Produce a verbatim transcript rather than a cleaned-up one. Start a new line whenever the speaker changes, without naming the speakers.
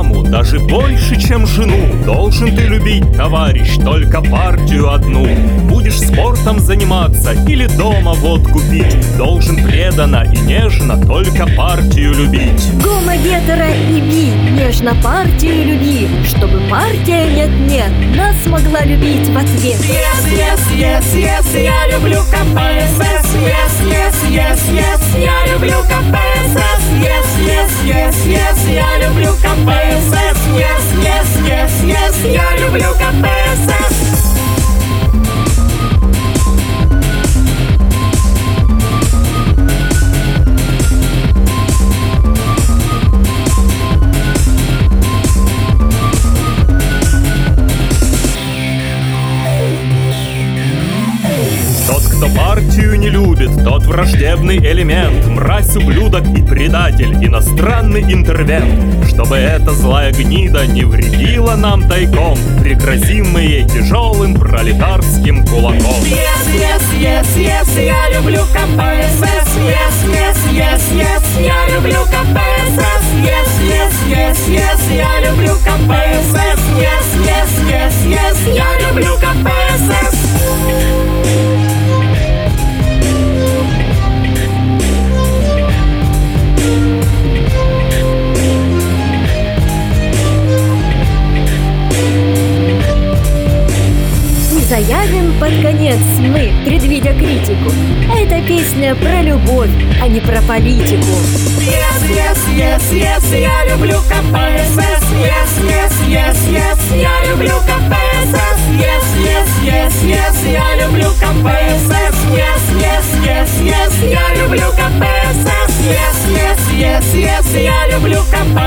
маму даже больше, чем жену. Должен ты любить, товарищ, только партию одну. Будешь спортом заниматься или дома водку пить, должен преданно и нежно только партию любить.
Гомо, гетеро и би, нежно партию люби, чтобы партия нет-нет нас могла любить в ответ.
Yes, yes, yes, yes, я люблю ка пэ эс эс. Yes, yes, yes, yes, я люблю ка пэ эс эс. Yes, yes, yes, yes, я люблю ка пэ эс эс. Yes, yes, yes, yes, я люблю ка пэ эс эс.
Тот, кто партию не любит, тот враждебный элемент, мразь, ублюдок и предатель, иностранный интервент. Чтобы эта злая гнида не вредила нам тайком, пригрозим мы ей тяжелым пролетарским кулаком.
Yes, yes, yes, yes, я люблю ка пэ эс эс. Yes, yes, yes, yes, я люблю ка пэ эс эс. Yes, yes, yes, yes, я люблю ка пэ эс эс. Yes, yes, yes, yes, я люблю ка пэ эс эс.
Заявим под конец мы, предвидя критику: эта песня про любовь, а не про политику.
Yes, yes, yes, yes, я люблю ка пэ эс эс. Yes, yes, yes, yes, я люблю ка пэ эс эс. Yes, yes, yes, yes, я люблю ка пэ эс эс. Yes, yes, yes, yes, я люблю ка пэ эс эс. Yes, yes, yes, yes, я люблю ка пэ эс эс.